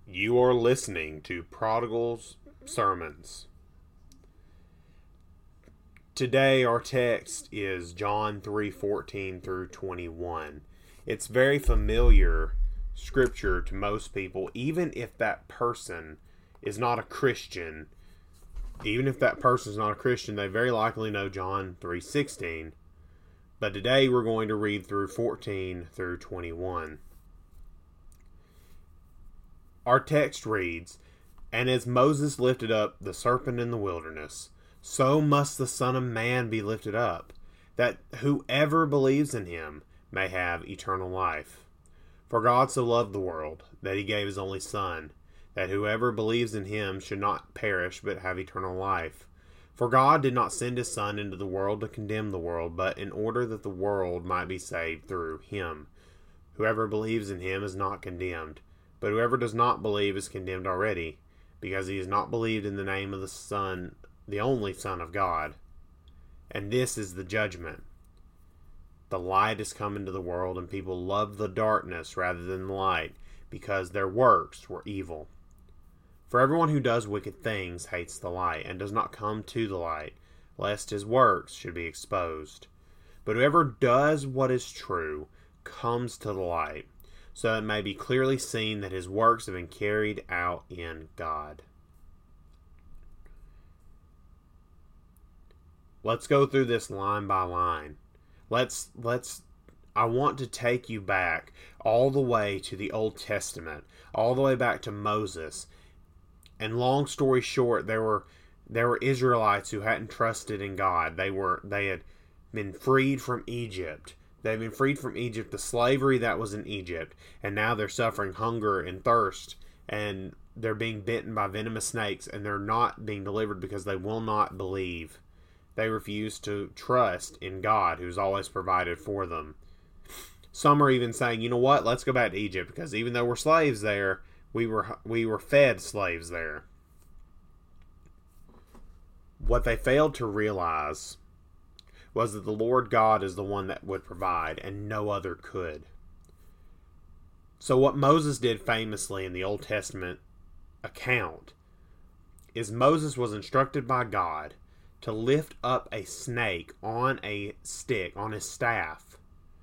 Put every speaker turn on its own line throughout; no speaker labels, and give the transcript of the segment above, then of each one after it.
You are listening to Prodigal's Sermons. Today our text is John 3:14 through 21. It's very familiar scripture to most people, even if that person is not a Christian. Even if that person is not a Christian, they very likely know John 3:16. But today we're going to read through 14 through 21. Our text reads, "And as Moses lifted up the serpent in the wilderness, so must the Son of Man be lifted up, that whoever believes in him may have eternal life. For God so loved the world, that he gave his only Son, that whoever believes in him should not perish, but have eternal life. For God did not send his Son into the world to condemn the world, but in order that the world might be saved through him. Whoever believes in him is not condemned, but whoever does not believe is condemned already, because he has not believed in the name of the Son, the only Son of God. And this is the judgment. The light has come into the world, and people love the darkness rather than the light, because their works were evil. For everyone who does wicked things hates the light, and does not come to the light, lest his works should be exposed. But whoever does what is true comes to the light, so it may be clearly seen that his works have been carried out in God." Let's go through this line by line. I want to take you back all the way to the Old Testament, all the way back to Moses. And long story short, there were Israelites who hadn't trusted in God. They had been freed from Egypt. They've been freed from Egypt, the slavery that was in Egypt, and now they're suffering hunger and thirst, and they're being bitten by venomous snakes, and they're not being delivered because they will not believe. They refuse to trust in God, who's always provided for them. Some are even saying, you know what, let's go back to Egypt, because even though we're slaves there, we were fed slaves there. What they failed to realize was that the Lord God is the one that would provide, and no other could. So what Moses did famously in the Old Testament account is Moses was instructed by God to lift up a snake on a stick, on his staff.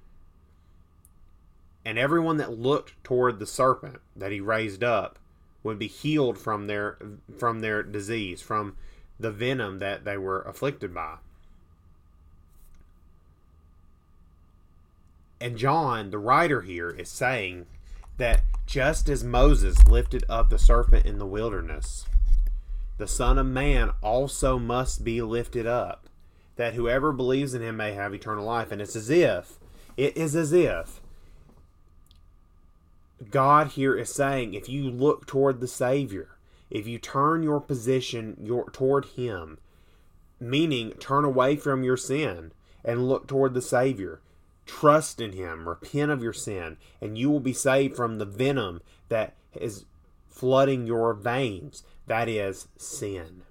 And everyone that looked toward the serpent that he raised up would be healed from their disease, from the venom that they were afflicted by. And John, the writer here, is saying that just as Moses lifted up the serpent in the wilderness, the Son of Man also must be lifted up, that whoever believes in him may have eternal life. And it is as if God here is saying, if you look toward the Savior, if you turn your position toward him, meaning turn away from your sin and look toward the Savior, trust in him, repent of your sin, and you will be saved from the venom that is flooding your veins. That is sin.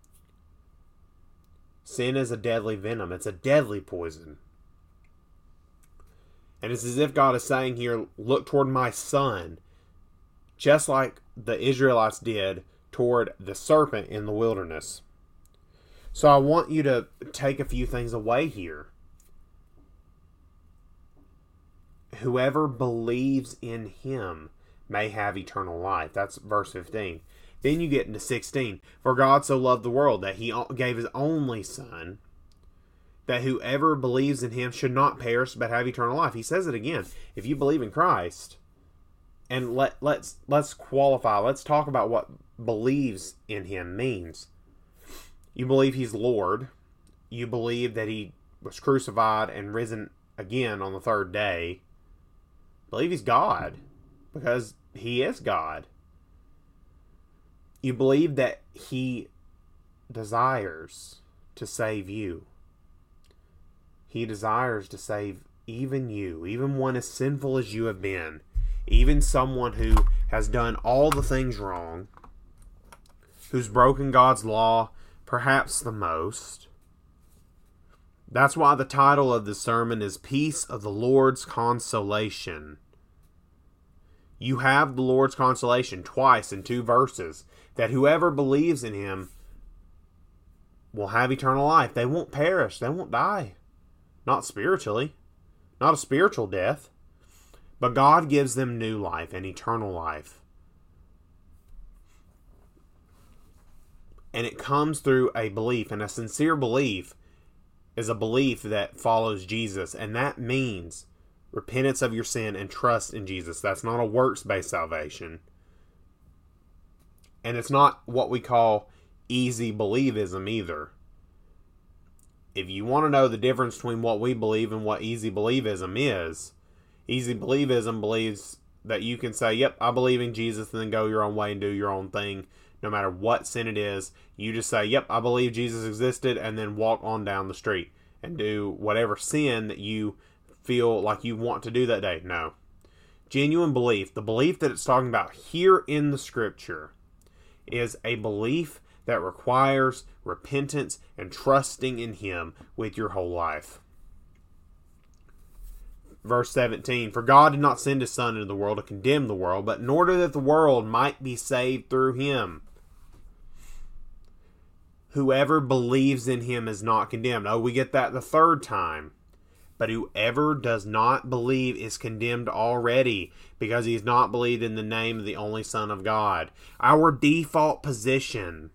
Sin is a deadly venom. It's a deadly poison. And it's as if God is saying here, look toward my Son, just like the Israelites did toward the serpent in the wilderness. So I want you to take a few things away here. Whoever believes in him may have eternal life. That's verse 15. Then you get into 16. For God so loved the world that he gave his only Son, that whoever believes in him should not perish but have eternal life. He says it again. If you believe in Christ, and let's qualify. Let's talk about what believes in him means. You believe he's Lord. You believe that he was crucified and risen again on the third day. Believe he's God, because he is God. You believe that he desires to save you. He desires to save even you, even one as sinful as you have been, even someone who has done all the things wrong, who's broken God's law perhaps the most. That's why the title of the sermon is Peace of the Lord's Consolation. You have the Lord's consolation twice in 2 verses, that whoever believes in him will have eternal life. They won't perish. They won't die. Not spiritually. Not a spiritual death. But God gives them new life and eternal life. And it comes through a belief. And a sincere belief is a belief that follows Jesus. And that means repentance of your sin and trust in Jesus. That's not a works-based salvation. And it's not what we call easy believism either. If you want to know the difference between what we believe and what easy believism is, easy believism believes that you can say, yep, I believe in Jesus, and then go your own way and do your own thing. No matter what sin it is, you just say, yep, I believe Jesus existed, and then walk on down the street and do whatever sin that you feel like you want to do that day. No. Genuine belief, the belief that it's talking about here in the scripture, is a belief that requires repentance and trusting in him with your whole life. Verse 17, for God did not send his Son into the world to condemn the world, but in order that the world might be saved through him. Whoever believes in him is not condemned. Oh, we get that the 3rd time. But whoever does not believe is condemned already, because he has not believed in the name of the only Son of God. Our default position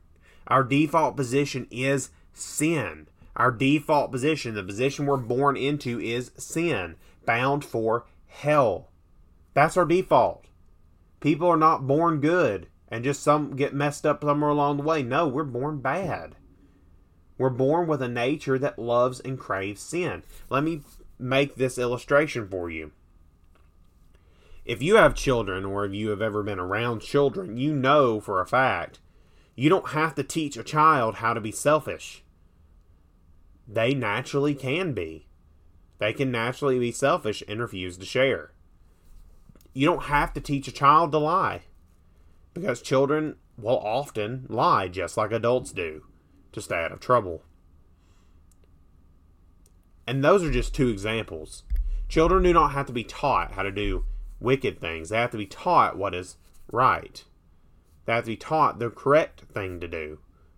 is sin. Our default position, the position we're born into, is sin, bound for hell. That's our default. People are not born good and just some get messed up somewhere along the way. No, we're born bad. We're born with a nature that loves and craves sin. Let me make this illustration for you. If you have children, or if you have ever been around children, you know for a fact you don't have to teach a child how to be selfish. They naturally can be. They can naturally be selfish and refuse to share. You don't have to teach a child to lie, because children will often lie just like adults do to stay out of trouble. And those are just 2 examples. Children do not have to be taught how to do wicked things. They have to be taught what is right. They have to be taught the correct thing to do.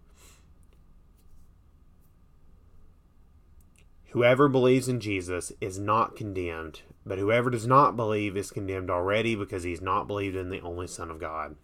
Whoever believes in Jesus is not condemned, but whoever does not believe is condemned already, because he's not believed in the only Son of God.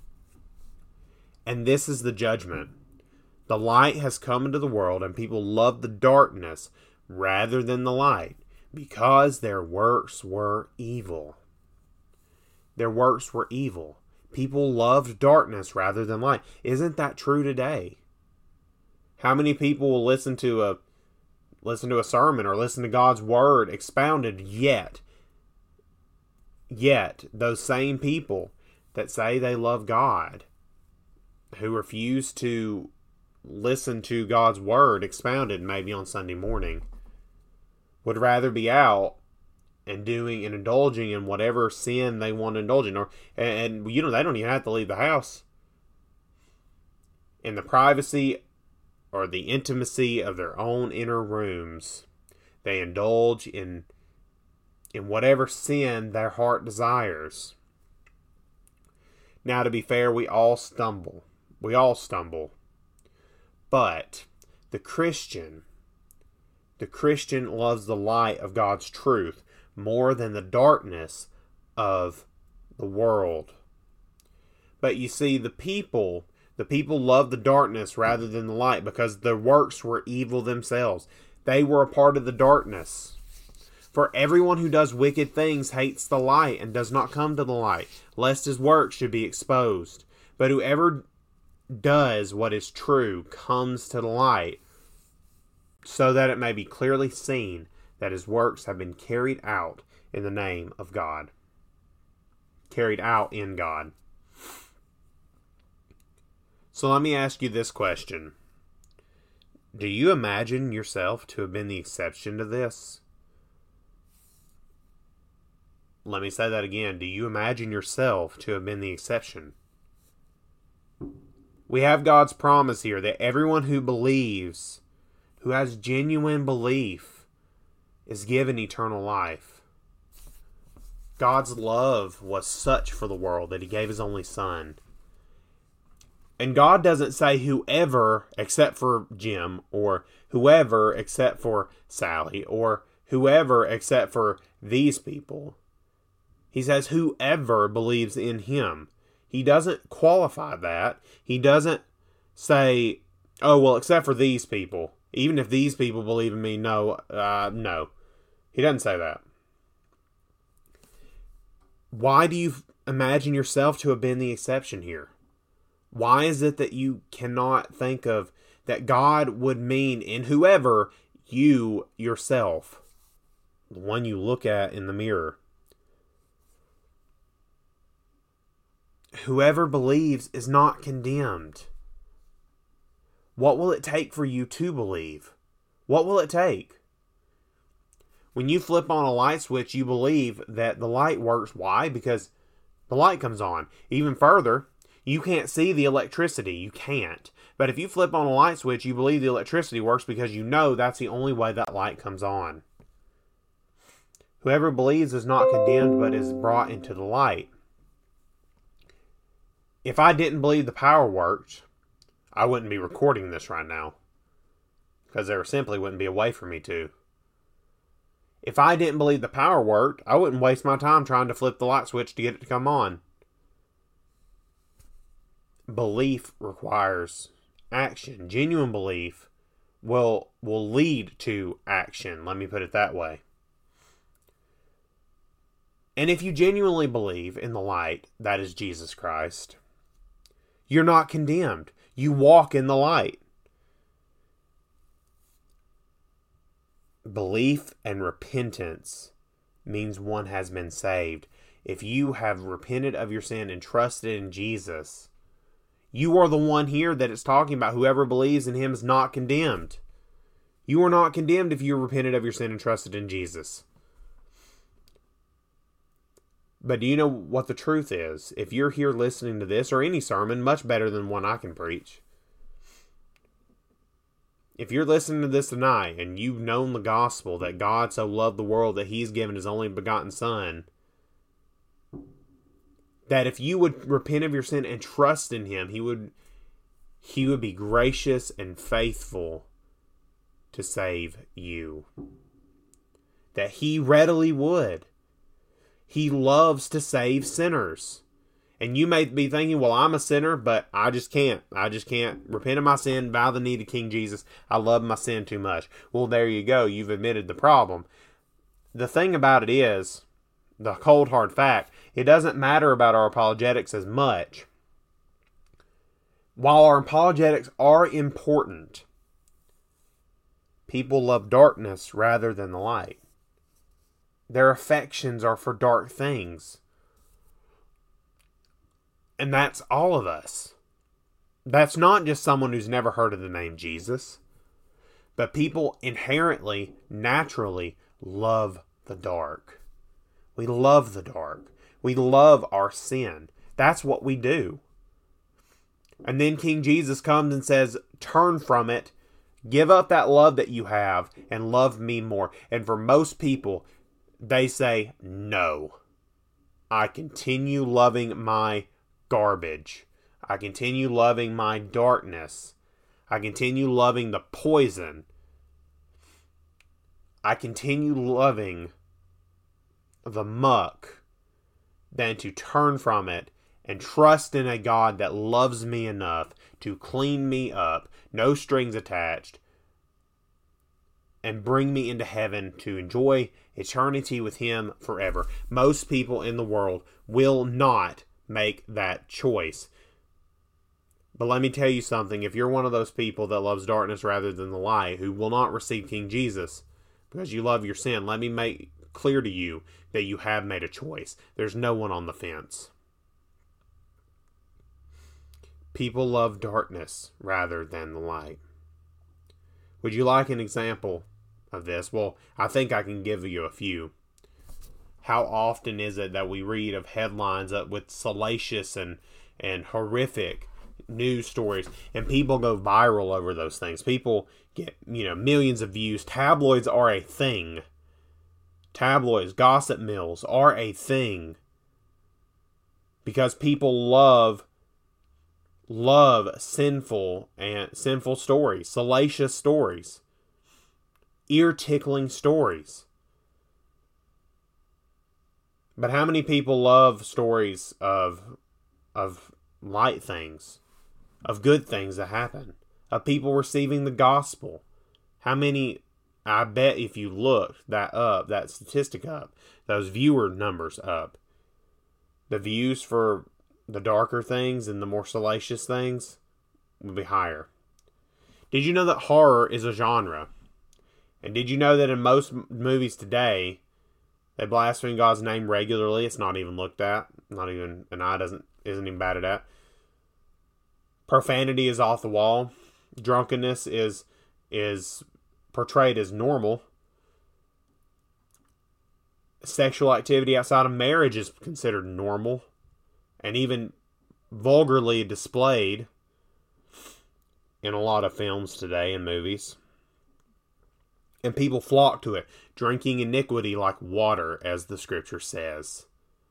And this is the judgment. The light has come into the world, and people love the darkness rather than the light, because their works were evil. Their works were evil. People loved darkness rather than light. Isn't that true today? How many people will listen to a sermon or listen to God's word expounded, yet those same people that say they love God, who refuse to listen to God's word expounded maybe on Sunday morning, would rather be out and doing and indulging in whatever sin they want to indulge in, and they don't even have to leave the house. In the privacy or the intimacy of their own inner rooms, they indulge in whatever sin their heart desires. Now, to be fair, we all stumble. But the Christian loves the light of God's truth more than the darkness of the world. But you see, the people loved the darkness rather than the light, because their works were evil themselves. They were a part of the darkness. For everyone who does wicked things hates the light and does not come to the light, lest his works should be exposed. But whoever does what is true comes to the light, so that it may be clearly seen that his works have been carried out in the name of God. Carried out in God. So let me ask you this question. Do you imagine yourself to have been the exception to this? Let me say that again. Do you imagine yourself to have been the exception? We have God's promise here that everyone who believes, who has genuine belief, is given eternal life. God's love was such for the world that he gave his only son. And God doesn't say whoever except for Jim, or whoever except for Sally, or whoever except for these people. He says whoever believes in him. He doesn't qualify that. He doesn't say, oh, well, except for these people. Even if these people believe in me, no. He doesn't say that. Why do you imagine yourself to have been the exception here? Why is it that you cannot think of that God would mean in whoever, you yourself, the one you look at in the mirror? Whoever believes is not condemned. What will it take for you to believe? What will it take? When you flip on a light switch, you believe that the light works. Why? Because the light comes on. Even further, you can't see the electricity. You can't. But if you flip on a light switch, you believe the electricity works because you know that's the only way that light comes on. Whoever believes is not condemned, but is brought into the light. If I didn't believe the power worked, I wouldn't be recording this right now. Because there simply wouldn't be a way for me to. If I didn't believe the power worked, I wouldn't waste my time trying to flip the light switch to get it to come on. Belief requires action. Genuine belief will lead to action. Let me put it that way. And if you genuinely believe in the light, that is Jesus Christ, you're not condemned. You walk in the light. Belief and repentance means one has been saved. If you have repented of your sin and trusted in Jesus, you are the one here that it's talking about. Whoever believes in him is not condemned. You are not condemned if you repented of your sin and trusted in Jesus. But do you know what the truth is? If you're here listening to this, or any sermon, much better than one I can preach. If you're listening to this tonight, and you've known the gospel, that God so loved the world that he's given his only begotten son, that if you would repent of your sin and trust in him, he would be gracious and faithful to save you. That he readily would. He loves to save sinners. And you may be thinking, well, I'm a sinner, but I just can't. I just can't repent of my sin, bow the knee to King Jesus. I love my sin too much. Well, there you go. You've admitted the problem. The thing about it is, the cold hard fact, it doesn't matter about our apologetics as much. While our apologetics are important, people love darkness rather than the light. Their affections are for dark things. And that's all of us. That's not just someone who's never heard of the name Jesus. But people inherently, naturally love the dark. We love the dark. We love our sin. That's what we do. And then King Jesus comes and says, turn from it. Give up that love that you have and love me more. And for most people, they say, no. I continue loving my garbage. I continue loving my darkness. I continue loving the poison. I continue loving the muck than to turn from it and trust in a God that loves me enough to clean me up, no strings attached, and bring me into heaven to enjoy eternity with him forever. Most people in the world will not make that choice. But let me tell you something. If you're one of those people that loves darkness rather than the light, who will not receive King Jesus because you love your sin, let me make clear to you that you have made a choice. There's no one on the fence. People love darkness rather than the light. Would you like an example of this? Well, I think I can give you a few. How often is it that we read of headlines with salacious and horrific news stories, and people go viral over those things? People get, millions of views. Tabloids are a thing. tabloids, gossip mills are a thing. Because people love sinful stories, salacious stories, ear-tickling stories. But how many people love stories of light things, of good things that happen, of people receiving the gospel? How many? I bet if you looked that statistic up, those viewer numbers up, the views for the darker things and the more salacious things would be higher. Did you know that horror is a genre? And did you know that in most movies today, they blaspheme God's name regularly? It's not even looked at. Not even an eye isn't even batted at. Profanity is off the wall. Drunkenness is portrayed as normal. Sexual activity outside of marriage is considered normal and even vulgarly displayed in a lot of films today and movies. And people flock to it, drinking iniquity like water, as the scripture says.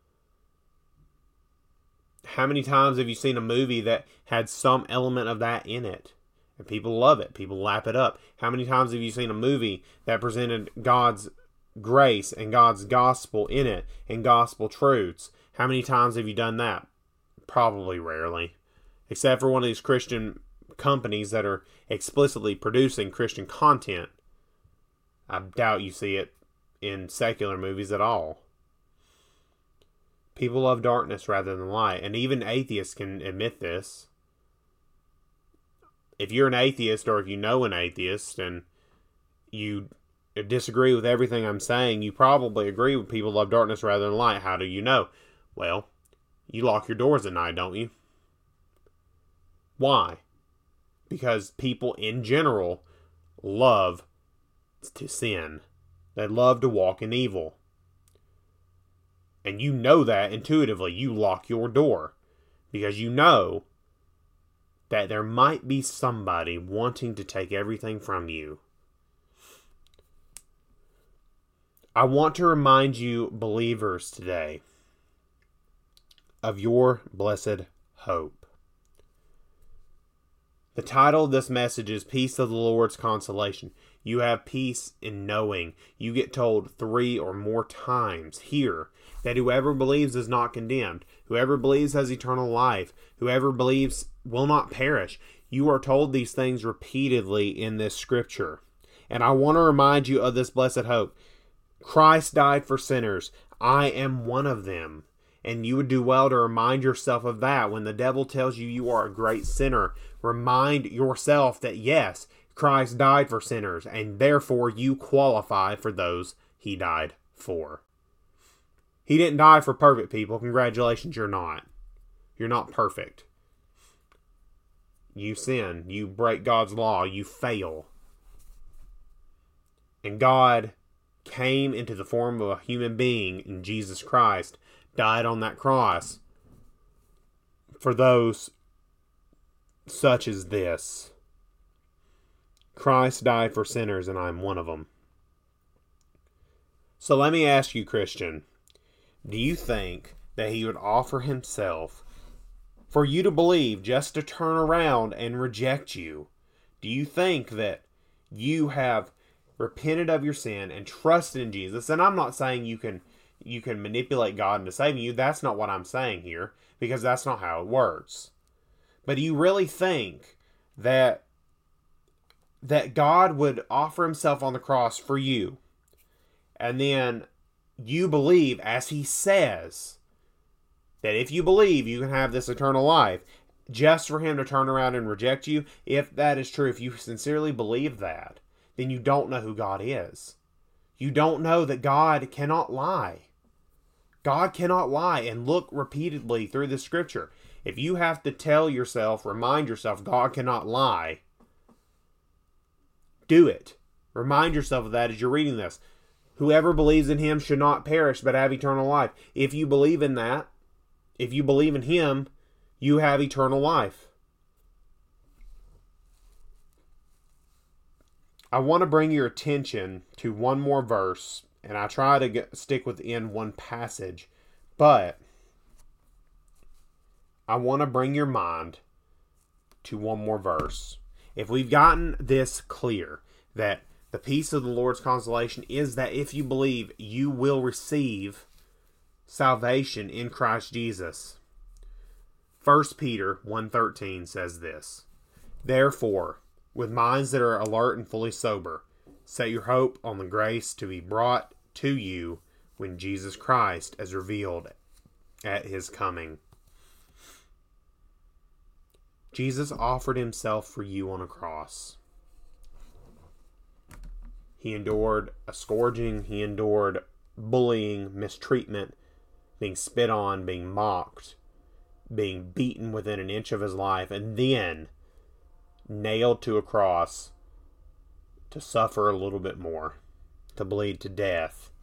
How many times have you seen a movie that had some element of that in it? And people love it. People lap it up. How many times have you seen a movie that presented God's grace and God's gospel in it and gospel truths? How many times have you done that? Probably rarely. Except for one of these Christian companies that are explicitly producing Christian content. I doubt you see it in secular movies at all. People love darkness rather than light, and even atheists can admit this. If you're an atheist, or if you know an atheist, and you disagree with everything I'm saying, you probably agree with people love darkness rather than light. How do you know? Well, you lock your doors at night, don't you? Why? Because people in general love to sin. They love to walk in evil. And you know that intuitively. You lock your door because you know that there might be somebody wanting to take everything from you. I want to remind you, believers, today of your blessed hope. The title of this message is Peace of the Lord's Consolation. You have peace in knowing. You get told 3 or more times here that whoever believes is not condemned. Whoever believes has eternal life. Whoever believes will not perish. You are told these things repeatedly in this scripture. And I want to remind you of this blessed hope. Christ died for sinners. I am one of them. And you would do well to remind yourself of that. When the devil tells you you are a great sinner, remind yourself that yes, Christ died for sinners, and therefore you qualify for those he died for. He didn't die for perfect people. Congratulations, you're not. You're not perfect. You sin. You break God's law. You fail. And God came into the form of a human being in Jesus Christ, died on that cross for those such as this. Christ died for sinners, and I'm one of them. So let me ask you, Christian, do you think that he would offer himself for you to believe just to turn around and reject you? Do you think that you have repented of your sin and trusted in Jesus? And I'm not saying you can manipulate God into saving you. That's not what I'm saying here, because that's not how it works. But do you really think that God would offer himself on the cross for you, and then you believe, as he says, that if you believe you can have this eternal life, just for him to turn around and reject you? If that is true, if you sincerely believe that, then you don't know who God is. You don't know that God cannot lie. God cannot lie. And look repeatedly through the scripture. If you have to tell yourself, remind yourself, God cannot lie, do it. Remind yourself of that as you're reading this. Whoever believes in him should not perish, but have eternal life. If you believe in that, if you believe in him, you have eternal life. I want to bring your attention to one more verse and I try to stick within one passage, but I want to bring your mind to one more verse. If we've gotten this clear, that the peace of the Lord's consolation is that if you believe, you will receive salvation in Christ Jesus. 1 Peter 1:13 says this: "Therefore, with minds that are alert and fully sober, set your hope on the grace to be brought to you when Jesus Christ is revealed at his coming." Jesus offered himself for you on a cross. He endured a scourging. He endured bullying, mistreatment, being spit on, being mocked, being beaten within an inch of his life, and then nailed to a cross to suffer a little bit more, to bleed to death,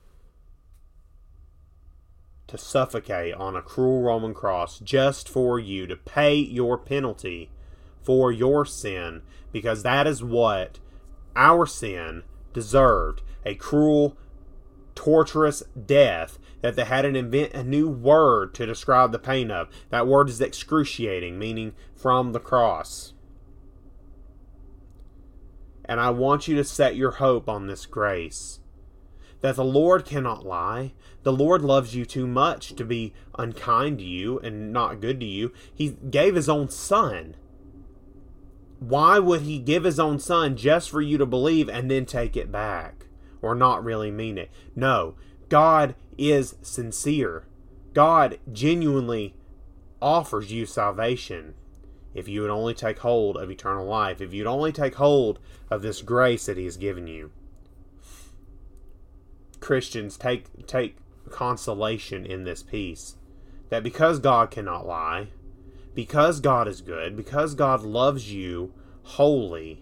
to suffocate on a cruel Roman cross just for you, to pay your penalty for your sin, because that is what our sin deserved. A cruel, torturous death that they had to invent a new word to describe the pain of. That word is excruciating, meaning from the cross. And I want you to set your hope on this grace, that the Lord cannot lie. The Lord loves you too much to be unkind to you and not good to you. He gave his own son. Why would he give his own son just for you to believe and then take it back or not really mean it? No, God is sincere. God genuinely offers you salvation if you would only take hold of eternal life, if you'd only take hold of this grace that he has given you. Christians, take consolation in this peace, that because God cannot lie, because God is good, because God loves you wholly,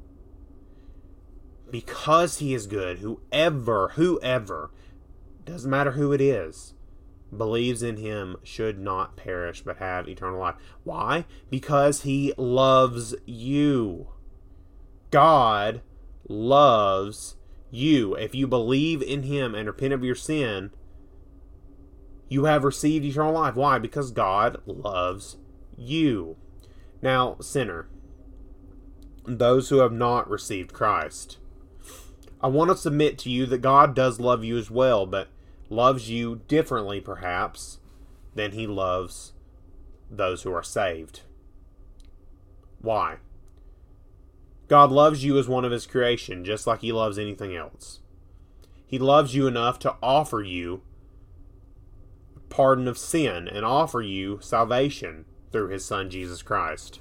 because he is good, whoever, doesn't matter who it is, believes in him should not perish but have eternal life. Why? Because he loves you. God loves you. If you believe in him and repent of your sin, you have received eternal life. Why? Because God loves you. Now, sinner, those who have not received Christ, I want to submit to you that God does love you as well, but loves you differently, perhaps, than he loves those who are saved. Why? God loves you as one of his creation, just like he loves anything else. He loves you enough to offer you pardon of sin and offer you salvation through his son Jesus Christ.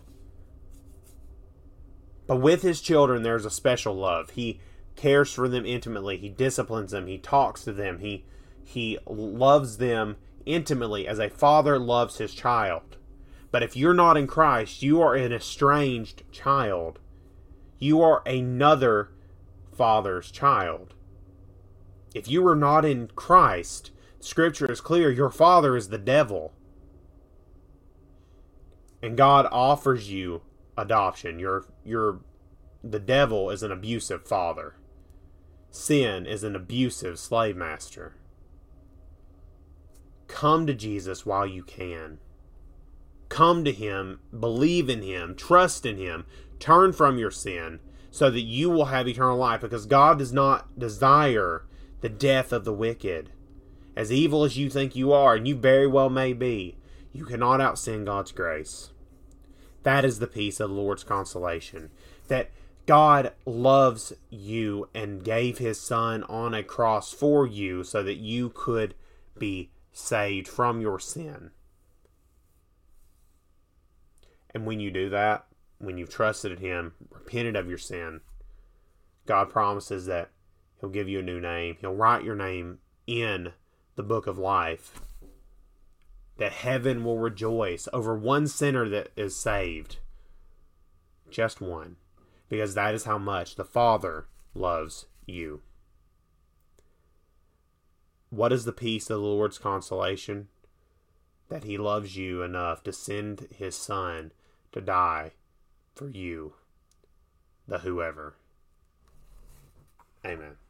But with his children, there's a special love. He cares for them intimately. He disciplines them. He talks to them. He loves them intimately as a father loves his child. But if you're not in Christ, you are an estranged child. You are another father's child. If you are not in Christ, Scripture is clear, your father is the devil. And God offers you adoption. The devil is an abusive father. Sin is an abusive slave master. Come to Jesus while you can. Come to him, believe in him, trust in him, turn from your sin so that you will have eternal life, because God does not desire the death of the wicked. As evil as you think you are, and you very well may be, you cannot outsin God's grace. That is the peace of the Lord's consolation. That God loves you and gave his son on a cross for you so that you could be saved from your sin. And when you do that, when you've trusted in him, repented of your sin, God promises that he'll give you a new name. He'll write your name in the book of life. That heaven will rejoice over one sinner that is saved. Just one. Because that is how much the Father loves you. What is the peace of the Lord's consolation? That he loves you enough to send his son to die for you, the whoever. Amen.